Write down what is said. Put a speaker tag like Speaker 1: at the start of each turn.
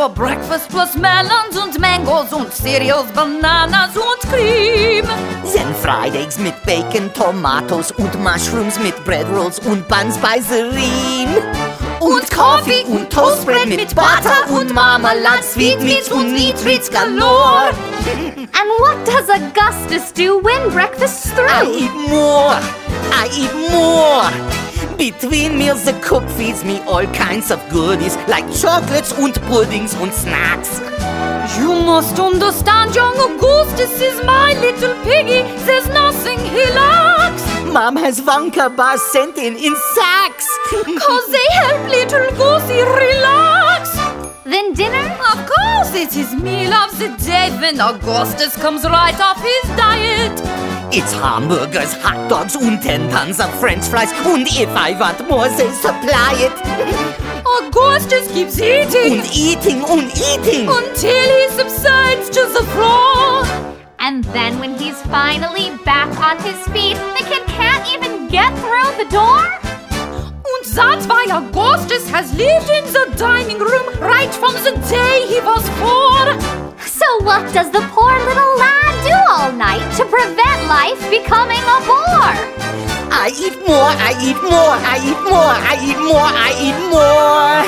Speaker 1: for breakfast plus melons und Mangos und Cereals, Bananas und Cream.
Speaker 2: Then fried eggs mit Bacon, Tomatoes und Mushrooms mit Bread Rolls und Bun-Speiserien. Und Coffee und Toastbread mit Butter und Marmalade, Sweetmeats und Meat Treats galore.
Speaker 3: And what does Augustus do when breakfast's through?
Speaker 2: I eat more. I eat more. Between meals, the cook feeds me all kinds of goodies, like chocolates und puddings und snacks.
Speaker 1: You must understand, young Augustus is my little piggy. There's nothing he lacks.
Speaker 2: Mom has Wonka bars sent in sacks.
Speaker 1: 'Cause they help little Goosey relax.
Speaker 3: Then dinner?
Speaker 1: Of course, it's his meal of the day when Augustus comes right off his diet.
Speaker 2: It's hamburgers, hot dogs und 10 tons of french fries. And if I want more, they supply it.
Speaker 1: Augustus keeps eating
Speaker 2: And eating and eating.
Speaker 1: until he subsides to the floor.
Speaker 3: And then when he's finally back on his feet, the kid can't even get through the door?
Speaker 1: And that's why Augustus has lived in the dining room right from the day he was 4.
Speaker 3: So what does the poor little lad do all night to prevent life becoming a bore?
Speaker 2: I eat more, I eat more, I eat more, I eat more, I eat more.